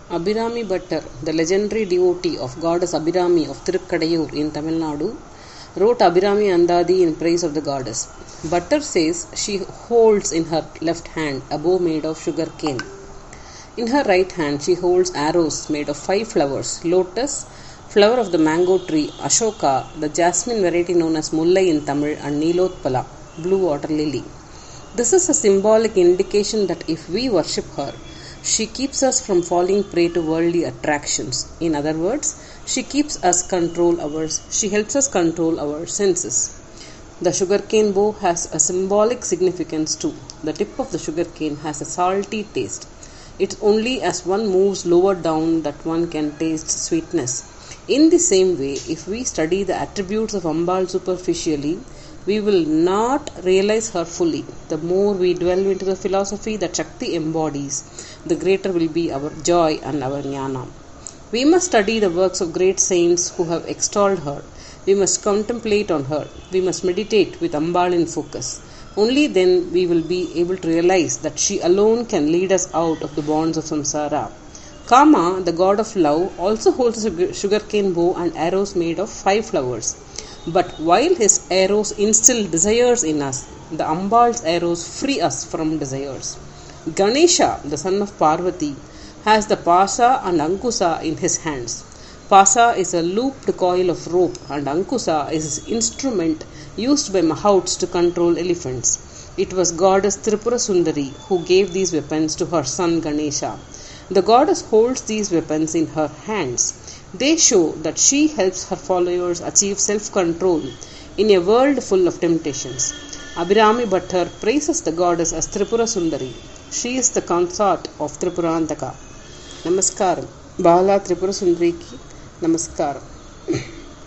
Abhirami Bhattar, the legendary devotee of goddess Abhirami of Tirukkadayur in Tamil Nadu, wrote Abhirami Andadi in praise of the goddess. Bhattar says she holds in her left hand a bow made of sugar cane. In her right hand she holds arrows made of 5 flowers: lotus, flower of the mango tree, ashoka, the jasmine variety known as mullai in Tamil, and nilotpala, blue water lily. This is a symbolic indication that if we worship her, she keeps us from falling prey to worldly attractions. In other words, she helps us control our senses. The sugarcane bow has a symbolic significance too. The tip of the sugarcane has a salty taste. It's only as one moves lower down that one can taste sweetness. In the same way, if we study the attributes of Ambal superficially, we will not realize her fully. The more we delve into the philosophy that Shakti embodies, the greater will be our joy and our jnana. We must study the works of great saints who have extolled her. We must contemplate on her. We must meditate with Ambal in focus. Only then we will be able to realize that she alone can lead us out of the bonds of samsara. Kama, the god of love, also holds a sugarcane bow and arrows made of 5 flowers. But while his arrows instill desires in us, the Ambal's arrows free us from desires. Ganesha, the son of Parvati, has the Pasa and Ankusa in his hands. Pasa is a looped coil of rope and Ankusa is his instrument used by Mahouts to control elephants. It was goddess Tripura Sundari who gave these weapons to her son Ganesha. The goddess holds these weapons in her hands. They show that she helps her followers achieve self-control in a world full of temptations. Abhirami Bhattar praises the goddess as Tripura Sundari. She is the consort of Tripurantaka. Namaskaram. Bala Tripura Sundari ki Namaskaram.